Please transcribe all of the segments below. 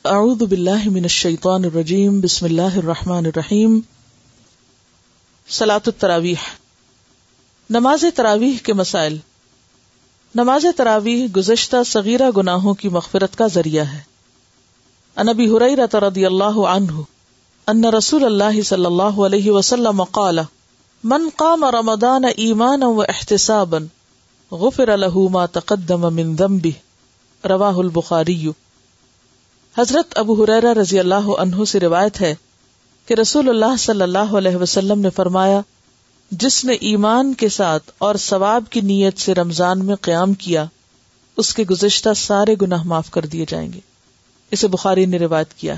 اعوذ باللہ من الشیطان الرجیم بسم اللہ الرحمن الرحیم صلاۃ التراویح. نماز تراویح کے مسائل. نماز تراویح گزشتہ صغیرہ گناہوں کی مغفرت کا ذریعہ ہے. عن ابی ہریرہ رضی اللہ عنہ ان رسول اللہ صلی اللہ علیہ وسلم قال من قام رمضان ایمانا واحتسابا غفر له ما تقدم من ذنبه. رواہ البخاری. حضرت ابو ہریرہ رضی اللہ عنہ سے روایت ہے کہ رسول اللہ صلی اللہ علیہ وسلم نے فرمایا، جس نے ایمان کے ساتھ اور ثواب کی نیت سے رمضان میں قیام کیا اس کے گزشتہ سارے گناہ معاف کر دیے جائیں گے. اسے بخاری نے روایت کیا ہے.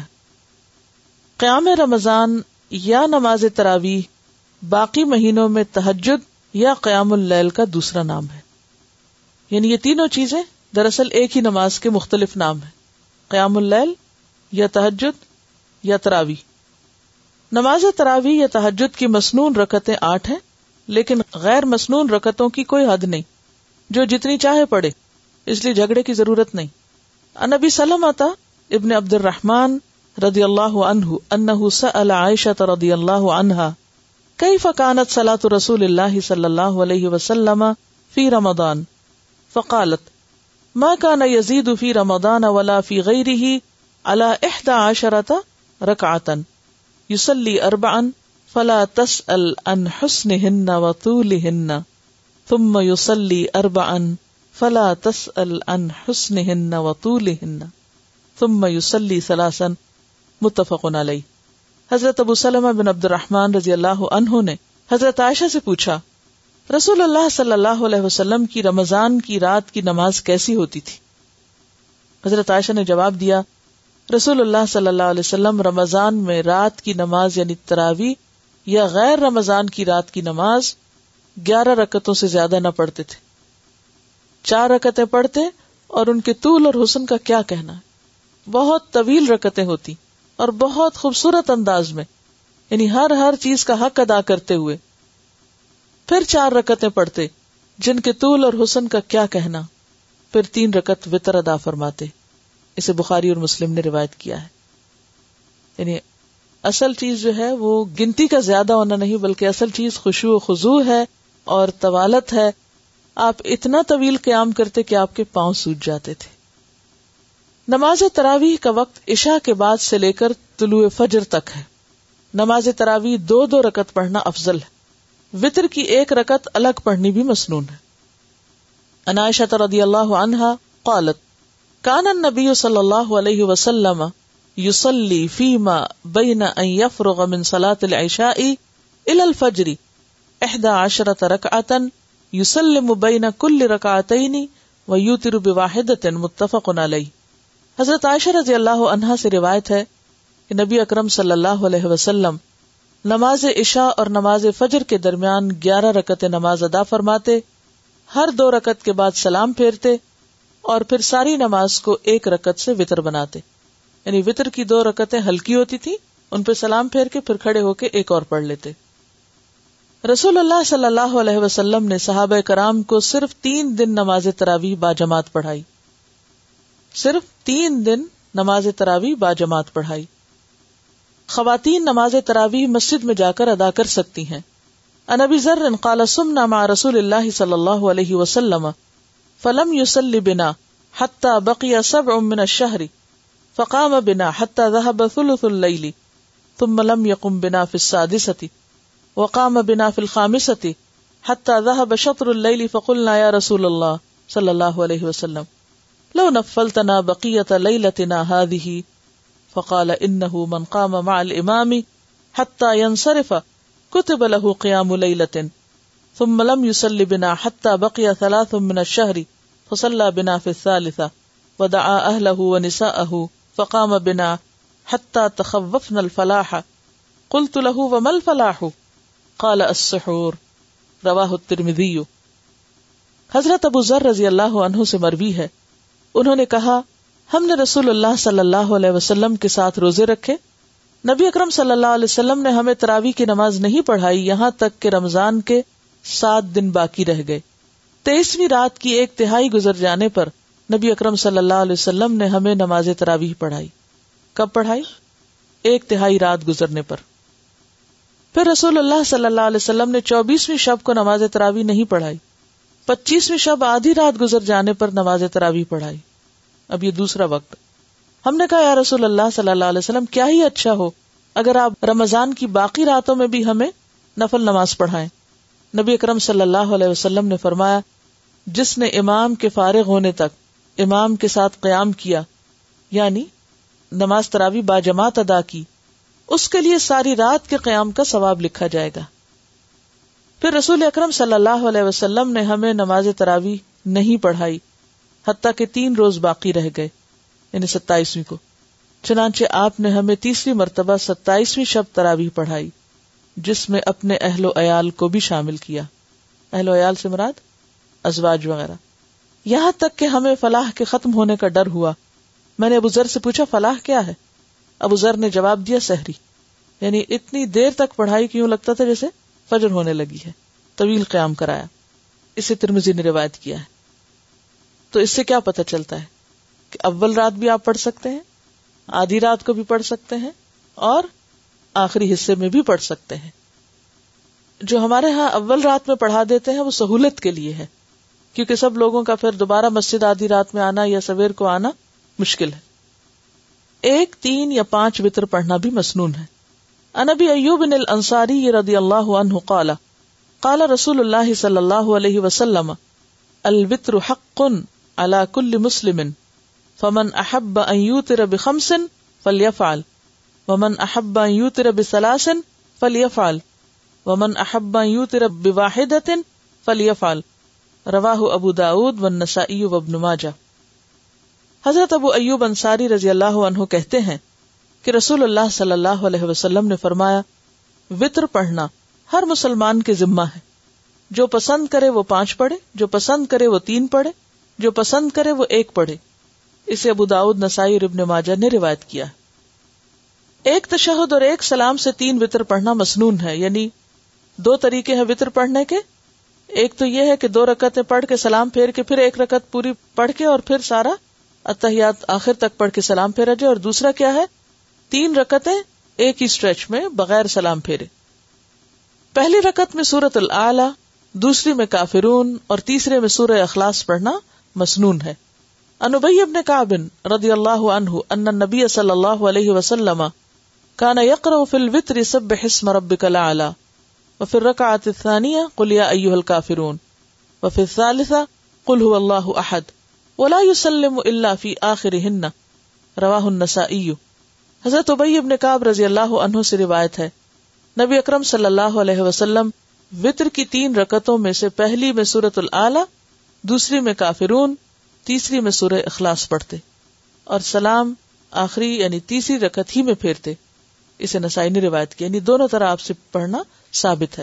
قیام رمضان یا نماز تراویح باقی مہینوں میں تہجد یا قیام اللیل کا دوسرا نام ہے. یعنی یہ تینوں چیزیں دراصل ایک ہی نماز کے مختلف نام ہیں، قیام اللیل یا تہجد یا تراویح. نماز تراویح یا تہجد کی مسنون رکعتیں 8 ہیں، لیکن غیر مسنون رکعتوں کی کوئی حد نہیں، جو جتنی چاہے پڑھے، اس لیے جھگڑے کی ضرورت نہیں. عن ابی سلمۃ ابن عبد الرحمن رضی اللہ عنہ انہ سأل عائشہ رضی اللہ عنہا کیف کانت صلاۃ رسول اللہ صلی اللہ علیہ وسلم فی رمضان فقالت ما كان يزيد في رمضان ولا في غيره على 11 ركعة يصلي 4 فلا تسأل عن حسنهن وطولهن ثم يصلي 4 فلا تسأل عن حسنهن وطولهن ثم يصلي 3. متفق علیہ. حضرت ابو سلمہ بن عبد الرحمن رضی اللہ عنہ نے حضرت عائشہ سے پوچھا، رسول اللہ صلی اللہ علیہ وسلم کی رمضان کی رات کی نماز کیسی ہوتی تھی؟ حضرت عائشہ نے جواب دیا، رسول اللہ صلی اللہ علیہ وسلم رمضان میں رات کی نماز یعنی تراویح یا غیر رمضان کی رات کی نماز 11 رکعتوں سے زیادہ نہ پڑھتے تھے. 4 رکعتیں پڑھتے اور ان کے طول اور حسن کا کیا کہنا ہے. بہت طویل رکعتیں ہوتی اور بہت خوبصورت انداز میں، یعنی ہر چیز کا حق ادا کرتے ہوئے. پھر 4 رکعتیں پڑھتے جن کے طول اور حسن کا کیا کہنا. پھر 3 رکعت وتر ادا فرماتے. اسے بخاری اور مسلم نے روایت کیا ہے. یعنی اصل چیز جو ہے وہ گنتی کا زیادہ ہونا نہیں، بلکہ اصل چیز خشوع و خضوع ہے اور طوالت ہے. آپ اتنا طویل قیام کرتے کہ آپ کے پاؤں سوج جاتے تھے. نماز تراویح کا وقت عشاء کے بعد سے لے کر طلوع فجر تک ہے. نماز تراویح 2 رکعت پڑھنا افضل ہے. وتر کی 1 رکعت الگ پڑھنی بھی مسنون ہے. عن عائشہ رضی اللہ عنہا قالت کان النبی صلی اللہ علیہ وسلم یصلی فیما بین ان یفرغ من صلاة العشاء الى الفجر 11 رکعتا یسلم بین کل رکعتین ویوتر بواحدۃ. متفق علیہ. حضرت عائشہ رضی اللہ عنہا سے روایت ہے کہ نبی اکرم صلی اللہ علیہ وسلم نماز عشاء اور نماز فجر کے درمیان 11 رکعتیں نماز ادا فرماتے، ہر 2 رکعت کے بعد سلام پھیرتے اور پھر ساری نماز کو 1 رکعت سے وتر بناتے. یعنی وتر کی 2 رکعتیں ہلکی ہوتی تھی، ان پہ سلام پھیر کے پھر کھڑے ہو کے ایک اور پڑھ لیتے. رسول اللہ صلی اللہ علیہ وسلم نے صحابہ کرام کو صرف 3 دن نماز تراویح باجماعت پڑھائی. صرف 3 دن نماز تراویح باجماعت پڑھائی. خواتین نماز تراویح مسجد میں جا کر ادا کر سکتی ہیں. عن ابی ذر قال صمنا مع رسول اللہ صلی اللہ علیہ وسلم فلم يصل بنا حتى بقي 7 من الشهر فقام بنا حتى ذهب ثلث الليل ثم لم يقم بنا في 6 وقام بنا في 5 حتى ذهب شطر الليل فقلنا يا رسول الله صلی اللہ علیہ وسلم لو نفلتنا بقية ليلتنا هذه فقال انه من قام مع الامام حتى ينصرف كتب له قيام ليلة ثم لم يصل بنا حتى بقي 3 من الشهر فصلى بنا في 3 ودعا اهله ونساءه فقام بنا حتى تخوفنا الفلاح قلت له وما الفلاح قال السحور. رواہ الترمذی. حضرت ابو ذر رضی اللہ عنہ سے مروی ہے، انہوں نے کہا ہم نے رسول اللہ صلی اللہ علیہ وسلم کے ساتھ روزے رکھے. نبی اکرم صلی اللہ علیہ وسلم نے ہمیں تراویح کی نماز نہیں پڑھائی یہاں تک کہ رمضان کے 7 دن باقی رہ گئے. 23ویں رات کی 1/3 گزر جانے پر نبی اکرم صلی اللہ علیہ وسلم نے ہمیں نماز تراویح پڑھائی. کب پڑھائی؟ 1/3 رات گزرنے پر۔ پھر رسول اللہ صلی اللہ علیہ وسلم نے 24ویں شب کو نماز تراویح نہیں پڑھائی، 25ویں شب آدھی رات گزر جانے پر نماز تراویح پڑھائی۔ اب یہ دوسرا وقت۔ ہم نے کہا یا رسول اللہ صلی اللہ علیہ وسلم کیا ہی اچھا ہو اگر آپ رمضان کی باقی راتوں میں بھی ہمیں نفل نماز پڑھائیں۔ نبی اکرم صلی اللہ علیہ وسلم نے فرمایا جس نے امام کے فارغ ہونے تک امام کے ساتھ قیام کیا، یعنی نماز تراویح باجماعت ادا کی، اس کے لیے ساری رات کے قیام کا ثواب لکھا جائے گا۔ پھر رسول اکرم صلی اللہ علیہ وسلم نے ہمیں نماز تراویح نہیں پڑھائی حتیٰ کہ 3 روز باقی رہ گئے، یعنی 27ویں کو۔ چنانچہ آپ نے ہمیں تیسری مرتبہ 27ویں شب تراویح پڑھائی، جس میں اپنے اہل و عیال کو بھی شامل کیا۔ اہل و عیال سے مراد ازواج وغیرہ۔ یہاں تک کہ ہمیں فلاح کے ختم ہونے کا ڈر ہوا۔ میں نے ابو ذر سے پوچھا فلاح کیا ہے؟ ابو ذر نے جواب دیا سحری، یعنی اتنی دیر تک پڑھائی کہ یوں لگتا تھا جیسے فجر ہونے لگی ہے، طویل قیام کرایا۔ اسے ترمذی نے روایت کیا ہے۔ تو اس سے کیا پتہ چلتا ہے کہ اول رات بھی آپ پڑھ سکتے ہیں، آدھی رات کو بھی پڑھ سکتے ہیں، اور آخری حصے میں بھی پڑھ سکتے ہیں۔ جو ہمارے ہاں اول رات میں پڑھا دیتے ہیں وہ سہولت کے لیے ہے، کیونکہ سب لوگوں کا پھر دوبارہ مسجد آدھی رات میں آنا یا سویر کو آنا مشکل ہے۔ 1، 3 یا 5 وتر پڑھنا بھی مسنون ہے۔ عن ابی ایوب الانصاری رضی اللہ عنہ قال قال رسول اللہ صلی اللہ علیہ وسلم الوتر حق على كل مسلم فمن احب ان يوتر ب5 فليفعل ومن احب ان يوتر ب3 فليفعل ومن احب ان يوتر ب1 فليفعل رواہ ابو داود والنسائی وابن ماجہ۔ حضرت ابو ایوب انصاری رضی اللہ عنہ کہتے ہیں کہ رسول اللہ صلی اللہ علیہ وسلم نے فرمایا وتر پڑھنا ہر مسلمان کے ذمہ ہے، جو پسند کرے وہ 5 پڑھے، جو پسند کرے وہ 3 پڑھے، جو پسند کرے وہ 1 پڑھے۔ اسے ابو داؤد، نسائی اور ابن ماجہ نے روایت کیا۔ 1 تشہد اور 1 سلام سے 3 وتر پڑھنا مسنون ہے، یعنی 2 طریقے ہیں وتر پڑھنے کے۔ ایک تو یہ ہے کہ 2 رکعتیں پڑھ کے سلام پھیر کے پھر 1 رکعت پوری پڑھ کے اور پھر سارا اتحیات آخر تک پڑھ کے سلام پھیرا جائے، اور دوسرا کیا ہے 3 رکعتیں ایک ہی سٹریچ میں بغیر سلام پھیرے۔ پہلی رکعت میں سورۃ الاعلی، دوسری میں کافرون اور تیسرے میں سورہ اخلاص پڑھنا مسنون ہے۔ عن ابی بن کعب رضی اللہ عنہ ان النبی صلی اللہ علیہ وسلم کان یقرأ فی الوتر سبح اسم ربک الاعلی وفی الرکعۃ الثانیہ قل یا ایھا الکافرون وفی الثالثہ قل ھو اللہ احد ولا یسلم الا فی آخرہن رواہ النسائی۔ حضرت ابی بن کعب رضی اللہ عنہ سے روایت ہے نبی اکرم صلی اللہ علیہ وسلم وتر کی 3 رکعتوں میں سے پہلی میں سورۃ الاعلی، دوسری میں کافرون، تیسری میں سورہ اخلاص پڑھتے اور سلام آخری یعنی تیسری رکعت ہی میں پھیرتے۔ اسے نسائی نے روایت کیا، یعنی دونوں طرح آپ سے پڑھنا ثابت ہے۔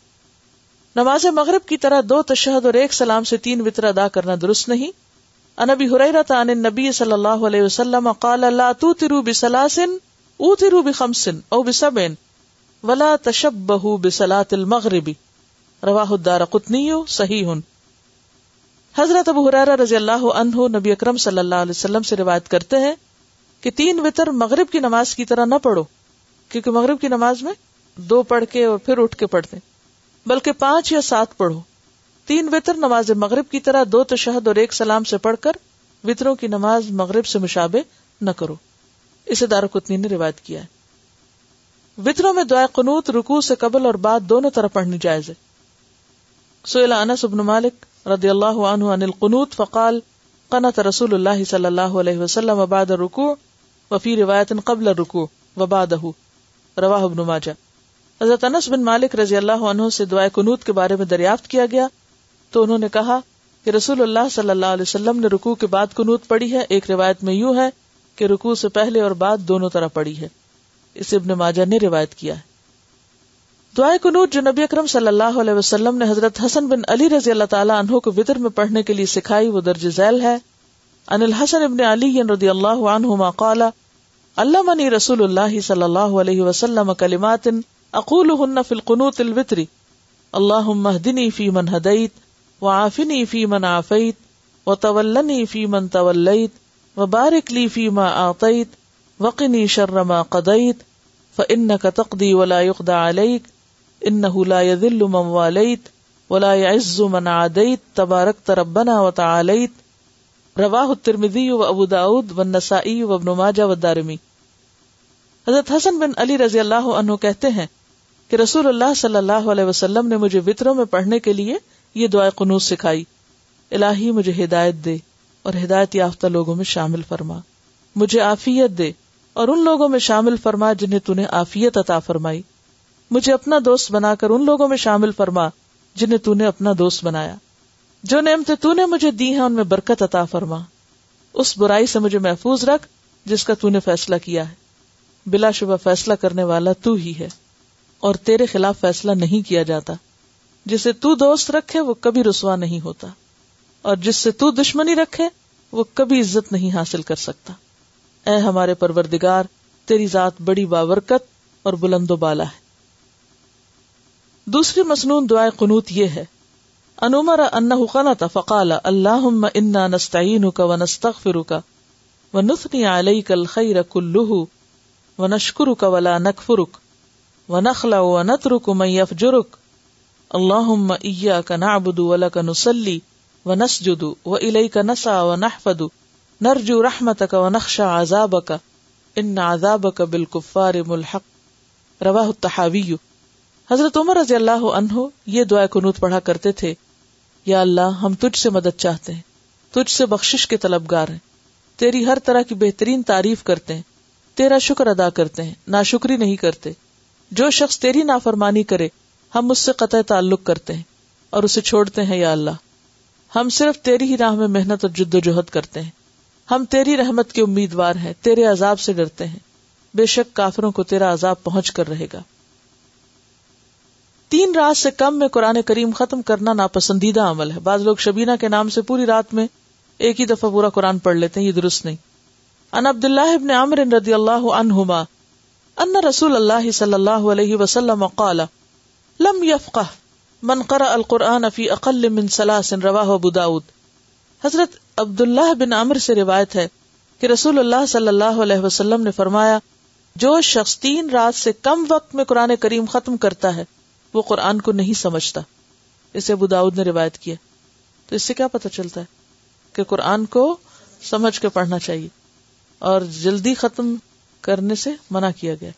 نماز مغرب کی طرح 2 تشہد اور 1 سلام سے 3 وتر ادا کرنا درست نہیں۔ عن ابی ہریرہ عن النبی صلی اللہ علیہ وسلم قال لا توتروا بثلاث اوتروا ب5 او ب7 ولا تشبہوا بصلاۃ المغرب رواہ الدارقطنی صحیح۔ حضرت ابو ہریرہ رضی اللہ عنہ نبی اکرم صلی اللہ علیہ وسلم سے روایت کرتے ہیں کہ 3 وتر مغرب کی نماز کی طرح نہ پڑھو، کیونکہ مغرب کی نماز میں 2 پڑھ کے اور پھر اٹھ کے پڑھتے، بلکہ 5 یا 7 پڑھو۔ 3 وتر نماز مغرب کی طرح 2 تشہد اور 1 سلام سے پڑھ کر وتروں کی نماز مغرب سے مشابہ نہ کرو۔ اسے دارقطنی نے روایت کیا ہے۔ وتروں میں دعائے قنوت رکوع سے قبل اور بعد دونوں طرح پڑھنی جائز ہے۔ سئل انس بن مالک رضی اللہ عنہ عن القنوت فقال قنت رسول اللہ صلی اللہ علیہ وسلم بعد الرکوع وفی روایت قبل الرکوع وبعدہ رواہ ابن ماجہ۔ حضرت انس بن مالک رضی اللہ عنہ سے دعائے قنوت کے بارے میں دریافت کیا گیا تو انہوں نے کہا کہ رسول اللہ صلی اللہ علیہ وسلم نے رکوع کے بعد قنوت پڑھی ہے۔ ایک روایت میں یوں ہے کہ رکوع سے پہلے اور بعد دونوں طرح پڑھی ہے۔ اسے ابن ماجہ نے روایت کیا ہے۔ دعائے قنوت جو نبی اکرم صلی اللہ علیہ وسلم نے حضرت حسن بن علی رضی اللہ تعالی عنہ کو وتر میں پڑھنے کے لیے سکھائی وہ درج ذیل ہے۔ عن الحسن بن علی رضی اللہ عنہما قال علمنی رسول اللہ صلی اللہ علیہ وسلم کلمات اقولهن فی القنوت الوتر اللہم اہدنی فی من ہدیت وعافنی فی من عافیت وتولنی فی من تولیت وبارک لی فی ما اعطیت وقنی شر ما قضیت فإنک تقضی ولا یقضى علیک انہ لا یذل من والیت ولا يعز من عادیت تبارکت ربنا وتعالیت رواہ الترمذی و ابو داود والنسائی و ابن ماجہ والدارمی۔ حضرت حسن بن علی رضی اللہ عنہ کہتے ہیں کہ رسول اللہ صلی اللہ علیہ وسلم نے مجھے وطروں میں پڑھنے کے لیے یہ دعائے قنوت سکھائی، الہی مجھے ہدایت دے اور ہدایت یافتہ لوگوں میں شامل فرما، مجھے عافیت دے اور ان لوگوں میں شامل فرما جنہیں تو نے عافیت عطا فرمائی، مجھے اپنا دوست بنا کر ان لوگوں میں شامل فرما جنہیں تو نے اپنا دوست بنایا، جو نعمتیں تو نے مجھے دی ہیں ان میں برکت عطا فرما، اس برائی سے مجھے محفوظ رکھ جس کا تو نے فیصلہ کیا ہے، بلا شبہ فیصلہ کرنے والا تو ہی ہے اور تیرے خلاف فیصلہ نہیں کیا جاتا، جسے تو دوست رکھے وہ کبھی رسوا نہیں ہوتا اور جس سے تو دشمنی رکھے وہ کبھی عزت نہیں حاصل کر سکتا۔ اے ہمارے پروردگار، تیری ذات بڑی بابرکت اور بلند و بالا ہے۔ دوسری مسنون دعائے قنوت یہ ہے، ان عمر انہ قنط فقال اللہم انا نستعینک ونستغفرک ونثنی علیک الخیر کلہ ونشکرک ولا نکفرک ونخلع ونترک من یفجرک اللہم ایاک نعبد ولک نصلی ونسجد والیک نسعی ونحفد نرجو رحمتک ونخشى عذابک ان عذابک بالکفار ملحق، رواہ الطحاوی۔ حضرت عمر رضی اللہ عنہ یہ دعائے قنوت پڑھا کرتے تھے، یا اللہ ہم تجھ سے مدد چاہتے ہیں، تجھ سے بخشش کے طلبگار ہیں، تیری ہر طرح کی بہترین تعریف کرتے ہیں، تیرا شکر ادا کرتے ہیں، ناشکری نہیں کرتے، جو شخص تیری نافرمانی کرے ہم اس سے قطع تعلق کرتے ہیں اور اسے چھوڑتے ہیں، یا اللہ ہم صرف تیری ہی راہ میں محنت اور جد و جہد کرتے ہیں، ہم تیری رحمت کے امیدوار ہیں، تیرے عذاب سے ڈرتے ہیں، بے شک کافروں کو تیرا عذاب پہنچ کر رہے گا۔ 3 رات سے کم میں قرآن کریم ختم کرنا ناپسندیدہ عمل ہے۔ بعض لوگ شبینہ کے نام سے پوری رات میں ایک ہی دفعہ پورا قرآن پڑھ لیتے ہیں، یہ درست نہیں۔ ان عبداللہ ابن عمرو رضی اللہ عنہما ان رسول اللہ صلی اللہ علیہ وسلم قال لم يفقہ من قرأ القرآن فی اقل من 3 رواہ ابو داود۔ حضرت عبداللہ بن عمرو سے روایت ہے کہ رسول اللہ صلی اللہ علیہ وسلم نے فرمایا، جو شخص 3 رات سے کم وقت میں قرآن کریم ختم کرتا ہے وہ قرآن کو نہیں سمجھتا۔ اسے ابو داؤد نے روایت کیا۔ تو اس سے کیا پتہ چلتا ہے کہ قرآن کو سمجھ کے پڑھنا چاہیے اور جلدی ختم کرنے سے منع کیا گیا۔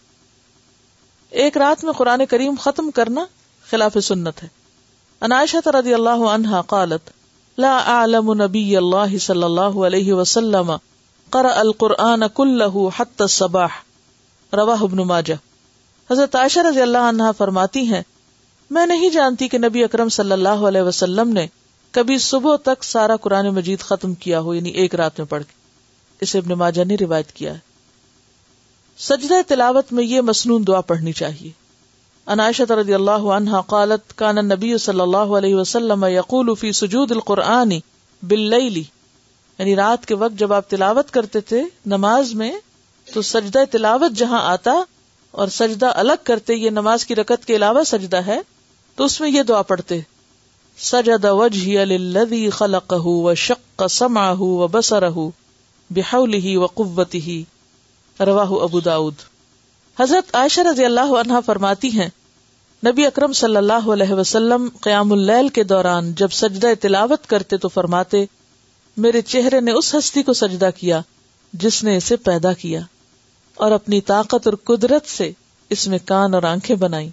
ایک رات میں قرآن کریم ختم کرنا خلاف سنت ہے۔ ان عائشہ رضی اللہ عنہا قالت لا اعلم نبی اللہ صلی اللہ علیہ وسلم قرأ القرآن کلہ حتی الصباح، رواہ ابن ماجہ۔ حضرت عائشہ رضی اللہ عنہا فرماتی ہیں، میں نہیں جانتی کہ نبی اکرم صلی اللہ علیہ وسلم نے کبھی صبح تک سارا قرآن مجید ختم کیا ہو، یعنی ایک رات میں پڑھ کے۔ اسے ابن ماجہ نے روایت کیا ہے۔ سجدہ تلاوت میں یہ مسنون دعا پڑھنی چاہیے۔ ان عائشہ رضی اللہ عنہا قالت کان النبی صلی اللہ علیہ وسلم یقول فی سجود القرآن باللیل، یعنی رات کے وقت جب آپ تلاوت کرتے تھے نماز میں تو سجدہ تلاوت جہاں آتا اور سجدہ الگ کرتے، یہ نماز کی رکعت کے علاوہ سجدہ ہے، تو اس میں یہ دعا پڑھتے، سجد وجہی للذی خلقہ وشق سمعہ وبصرہ بحولہ وقوتہ، رواہ ابو داود۔ حضرت عائشہ رضی اللہ عنہا فرماتی ہیں، نبی اکرم صلی اللہ علیہ وسلم قیام اللیل کے دوران جب سجدہ تلاوت کرتے تو فرماتے، میرے چہرے نے اس ہستی کو سجدہ کیا جس نے اسے پیدا کیا اور اپنی طاقت اور قدرت سے اس میں کان اور آنکھیں بنائی۔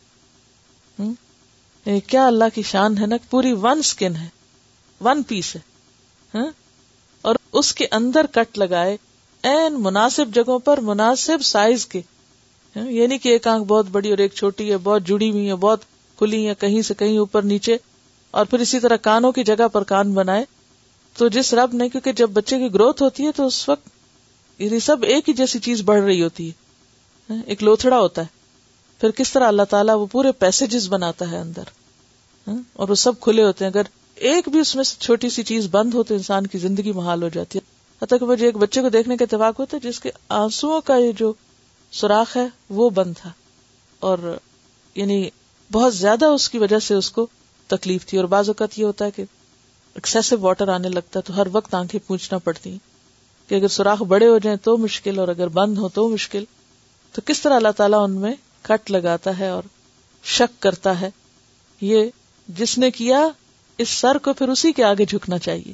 کیا اللہ کی شان ہے نا، پوری 1 سکن ہے، 1 پیس ہے، اور اس کے اندر کٹ لگائے این مناسب جگہوں پر مناسب سائز کے، یعنی کہ ایک آنکھ بہت بڑی اور ایک چھوٹی ہے، بہت جڑی ہوئی ہے، بہت کھلی ہے، کہیں سے کہیں اوپر نیچے، اور پھر اسی طرح کانوں کی جگہ پر کان بنائے۔ تو جس رب نے، کیونکہ جب بچے کی گروتھ ہوتی ہے تو اس وقت یہ سب ایک ہی جیسی چیز بڑھ رہی ہوتی ہے، ایک لوتھڑا ہوتا ہے، پھر کس طرح اللہ تعالیٰ وہ پورے پیسیجز بناتا ہے اندر، اور وہ سب کھلے ہوتے ہیں، اگر ایک بھی اس میں سے چھوٹی سی چیز بند ہو تو انسان کی زندگی محال ہو جاتی ہے۔ حتیٰ کہ مجھے ایک بچے کو دیکھنے کا اتفاق ہوتا ہے جس کے آنسوؤں کا یہ جو سوراخ ہے وہ بند تھا، اور یعنی بہت زیادہ اس کی وجہ سے اس کو تکلیف تھی، اور بعض اوقات یہ ہوتا ہے کہ ایکسیسو واٹر آنے لگتا ہے تو ہر وقت آنکھیں پوچھنا پڑتی ہیں، کہ اگر سوراخ بڑے ہو جائیں تو مشکل، اور اگر بند ہو تو مشکل. تو کس طرح اللہ تعالیٰ ان میں کٹ لگاتا ہے اور شک کرتا ہے. یہ جس نے کیا اس سر کو پھر اسی کے آگے جھکنا چاہیے.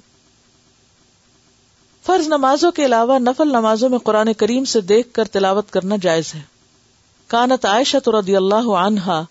فرض نمازوں کے علاوہ نفل نمازوں میں قرآن کریم سے دیکھ کر تلاوت کرنا جائز ہے. کانت عائشہ رضی اللہ عنہا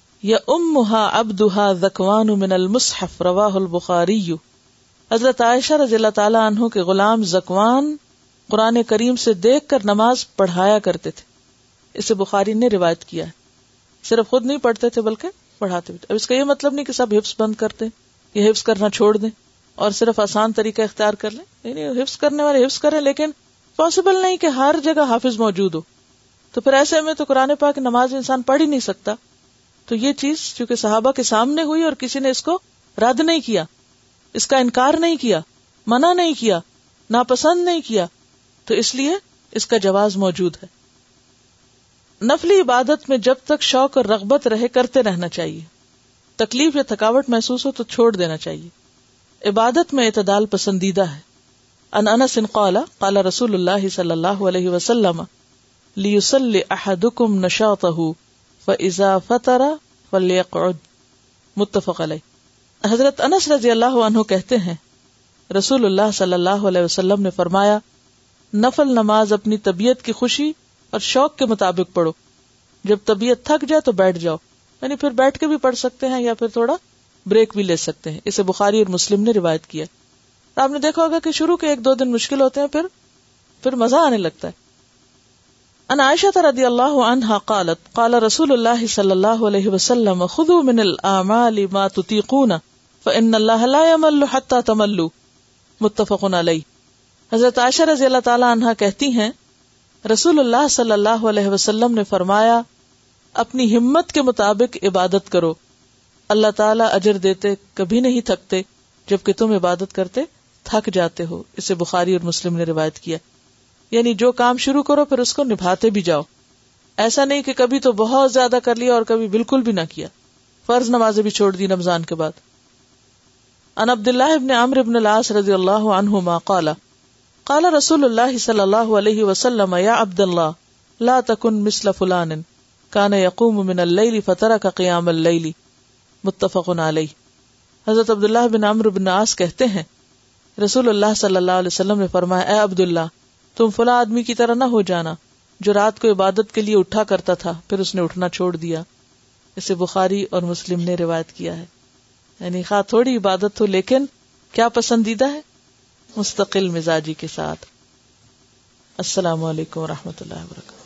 یؤمھا عبدھا ذکوان من المصحف رواہ البخاری. حضرت عائشہ رضی اللہ تعالی عنہ کے غلام ذکوان قرآن کریم سے دیکھ کر نماز پڑھایا کرتے تھے. اسے بخاری نے روایت کیا ہے. صرف خود نہیں پڑھتے تھے بلکہ پڑھاتے بھی. اب اس کا یہ مطلب نہیں کہ سب حفظ بند کر دیں یا حفظ کرنا چھوڑ دیں اور صرف آسان طریقہ اختیار کر لیں. نہیں، حفظ کرنے والے حفظ کریں، لیکن پاسبل نہیں کہ ہر جگہ حافظ موجود ہو. تو پھر ایسے میں تو قرآن پاک نماز انسان پڑھ ہی نہیں سکتا. تو یہ چیز چونکہ صحابہ کے سامنے ہوئی اور کسی نے اس کو رد نہیں کیا، اس کا انکار نہیں کیا، منع نہیں کیا، ناپسند نہیں کیا، تو اس لیے اس کا جواز موجود ہے. نفلی عبادت میں جب تک شوق اور رغبت رہے کرتے رہنا چاہیے. تکلیف یا تھکاوٹ محسوس ہو تو چھوڑ دینا چاہیے. عبادت میں اعتدال پسندیدہ ہے. ان انس قال قال رسول اللہ صلی اللہ علیہ وسلم لیصلی احدکم نشاطہ فاذا فطر فلیقعد. متفق علیہ. حضرت انس رضی اللہ عنہ کہتے ہیں رسول اللہ صلی اللہ علیہ وسلم نے فرمایا، نفل نماز اپنی طبیعت کی خوشی اور شوق کے مطابق پڑھو. جب طبیعت تھک جائے تو بیٹھ جاؤ، یعنی پھر بیٹھ کے بھی پڑھ سکتے ہیں یا پھر تھوڑا بریک بھی لے سکتے ہیں. اسے بخاری اور مسلم نے روایت کیا. آپ نے دیکھا ہوگا کہ شروع کے 1-2 دن مشکل ہوتے ہیں، پھر مزہ آنے لگتا ہے. ان عائشہ رضی اللہ عنہا قالت قال رسول اللہ صلی اللہ علیہ وسلم خذوا من الاعمال ما تطيقون فان اللہ لا يمل حتى تملوا. متفق علیہ. حضرت عائشہ رضی اللہ تعالی عنہا کہتی ہیں رسول اللہ صلی اللہ علیہ وسلم نے فرمایا، اپنی ہمت کے مطابق عبادت کرو، اللہ تعالیٰ اجر دیتے، کبھی نہیں تھکتے، جبکہ تم عبادت کرتے تھک جاتے ہو. اسے بخاری اور مسلم نے روایت کیا. یعنی جو کام شروع کرو پھر اس کو نبھاتے بھی جاؤ. ایسا نہیں کہ کبھی تو بہت زیادہ کر لیا اور کبھی بالکل بھی نہ کیا. فرض نمازیں بھی چھوڑ دی رمضان کے بعد. ان عبداللہ ابن عمرو بن العاص رضی اللہ عنہما قال قال رسول اللہ صلی اللہ علیہ وسلم یا عبد اللہ لا تکن مثل فلان کان یقوم من اللیل فترک قیام اللیل. متفق علیہ. حضرت عبداللہ بن عمرو بن العاص کہتے ہیں رسول اللہ صلی اللہ علیہ وسلم نے فرمایا، اے عبداللہ تم فلاں آدمی کی طرح نہ ہو جانا جو رات کو عبادت کے لیے اٹھا کرتا تھا پھر اس نے اٹھنا چھوڑ دیا. اسے بخاری اور مسلم نے روایت کیا ہے. یعنی خواہ تھوڑی عبادت ہو لیکن کیا پسندیدہ ہے، مستقل مزاجی کے ساتھ. السلام علیکم ورحمۃ اللہ وبرکاتہ.